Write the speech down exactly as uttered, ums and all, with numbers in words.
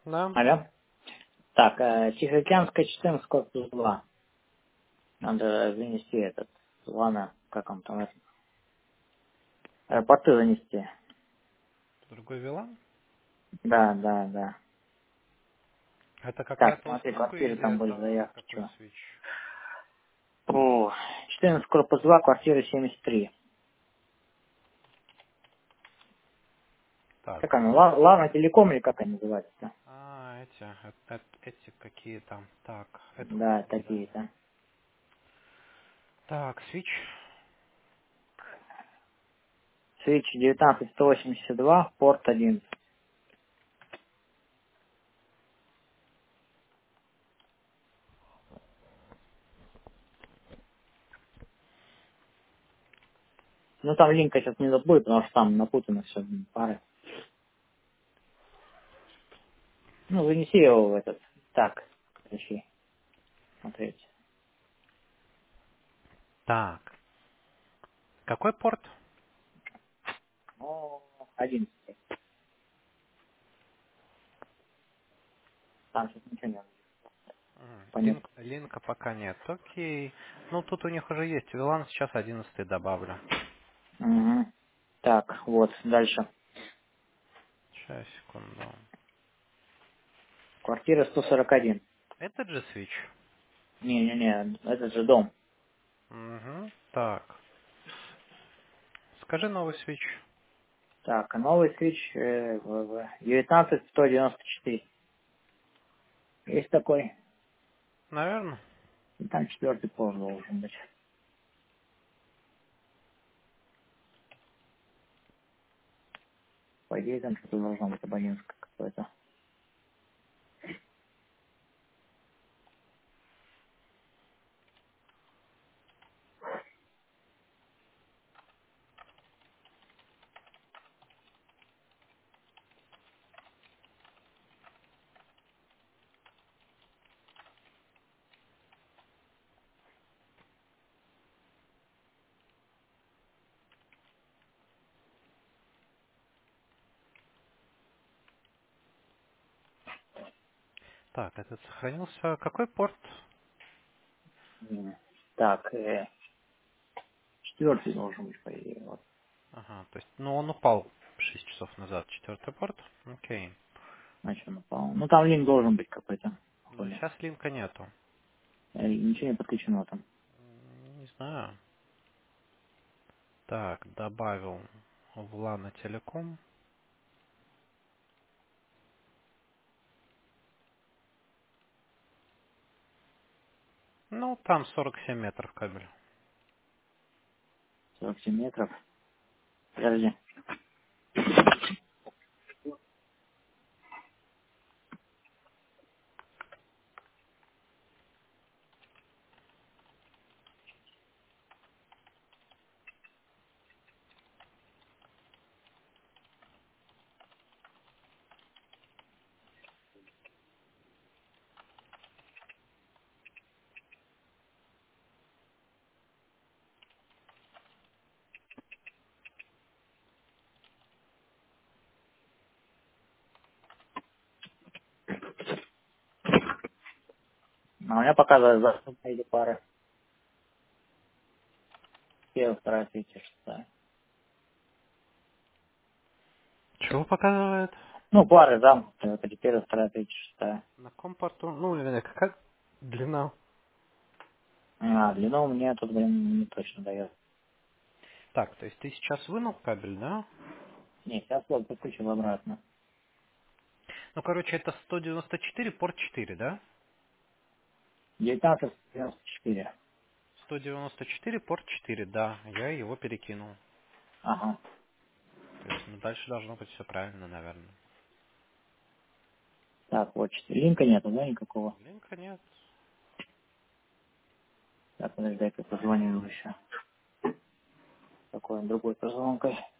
Да. Алло. Так, э, Тихоокеанская четырнадцать, корпус два. Надо занести этот, ладно, как он там, это, аэропорты занести. Другой Вилан? Да, да, да. Это Так, какая-то смотри, услуга квартиры или там были это заявки, какой что. свич? О, четырнадцать, корпус два, квартира семьдесят три. Так. Как она, Ла- Лана Телеком или как она называется-то? А, эти, э- э- эти какие там. Так, это Да, услуги, да. такие-то. Так, свич. Свич девятнадцать сто восемьдесят два, порт один. Ну там линка сейчас не будет, потому что там напутано все, пары. Ну, занеси его в этот. Так, ищи, смотреть. Так. Какой порт? Ну, одиннадцать. Там сейчас ничего не надо. М, Понятно. Линк, линка пока нет. Окей. Ну, тут у них уже есть Вилан, сейчас одиннадцатый добавлю. Угу. Так, вот, дальше. Сейчас, секунду. Квартира сто сорок один. Этот же свич? Не-не-не, этот же дом. Угу. Так. Скажи новый свич. Так, а новый свич э, в- в девятнадцать сто девяносто четыре. Есть такой. Наверное. И там четвертый пол должен быть. По идее, там что-то должно быть абонентское какое-то. Так, этот сохранился. Какой порт? М. Так, э, четвертый должен быть, по идее. Вот, Ага, то есть, ну, он упал шесть часов назад, четвертый порт. Окей. значит, он упал. Ну, там линк должен быть какой-то. Но Походу. сейчас линка нету. Э, Ничего не подключено там. М, Не знаю. Так, добавил в Лана Телеком. Ну, там сорок семь метров кабель. сорок семь метров. Подожди. А у меня показывает за эти пары. Первая, вторая, третья, шестая. Чего показывает? Ну, пары замкнутые. Вот эти первая, вторая, третья, шестая. На компорту, ну, или какая длина? А, длину мне тут, блин, не точно дает. Так, то есть ты сейчас вынул кабель, да? Не, сейчас вот подключил обратно. Ну, короче, это сто девяносто четыре, порт четыре, да? девятнадцать девяносто четыре. сто девяносто четыре, порт четыре, да. Я его перекинул. Ага. То есть, ну, дальше должно быть все правильно, наверное. Так, вот четыре. Линка нету, да, никакого? Линка нет. Так, подожди, дай-ка позвоню ему еще. Такой он другой позвонкой.